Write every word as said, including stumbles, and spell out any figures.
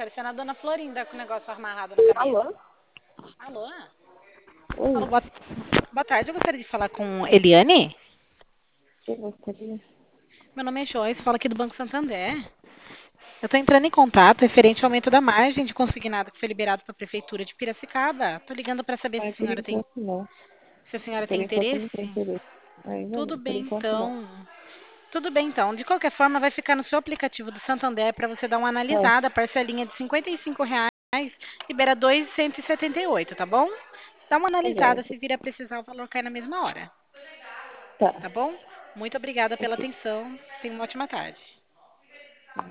parecendo a dona Florinda com o negócio amarrado na cabeça. Alô? Alô? Oi, Alô, boa, boa tarde. Eu gostaria de falar com Eliane. eu gostaria. Meu nome é Joyce, falo aqui do Banco Santander. Eu estou entrando em contato referente ao aumento da margem de consignado que foi liberado para a Prefeitura de Piracicaba. Estou ligando para saber se Ai, a por senhora tem, enquanto não. se a senhora Por tem enquanto não tem interesse. interesse. Ainda Tudo não, por bem, enquanto não. então. Tudo bem, então. De qualquer forma, vai ficar no seu aplicativo do Santander para você dar uma Ah, analisada. A parcelinha de cinquenta e cinco reais libera dois mil cento e setenta e oito, tá bom? Dá uma tá analisada, joia. se vir a precisar, o valor cai na mesma hora, Tá, tá bom? Muito obrigada pela ok. atenção. Tenha uma ótima tarde.